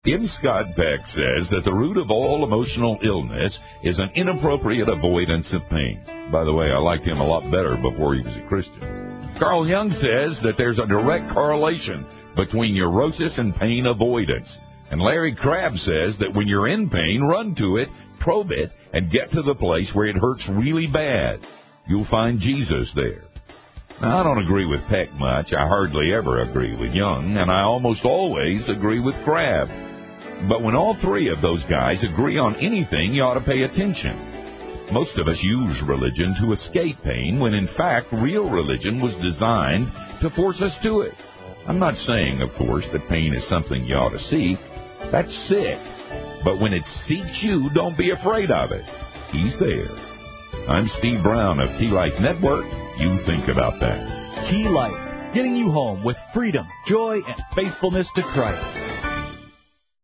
M. Scott Peck says that the root of all emotional illness is an inappropriate avoidance of pain. By the way, I liked him a lot better before he was a Christian. Carl Jung says that there's a direct correlation between neurosis and pain avoidance. And Larry Crabb says that when you're in pain, run to it, probe it, and get to the place where it hurts really bad. You'll find Jesus there. Now, I don't agree with Peck much. I hardly ever agree with Jung, and I almost always agree with Crabb. But when all three of those guys agree on anything, you ought to pay attention. Most of us use religion to escape pain when, in fact, real religion was designed to force us to it. I'm not saying, of course, that pain is something you ought to seek. That's sick. But when it seeks you, don't be afraid of it. He's there. I'm Steve Brown of Key Life Network. You think about that. Key Life, getting you home with freedom, joy, and faithfulness to Christ.